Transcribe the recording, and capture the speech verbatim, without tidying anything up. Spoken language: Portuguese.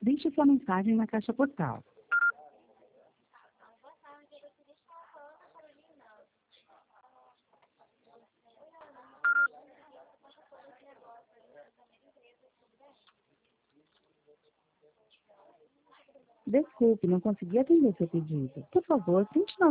Deixe sua mensagem na caixa postal. Desculpe, não consegui atender seu pedido. Por favor, tente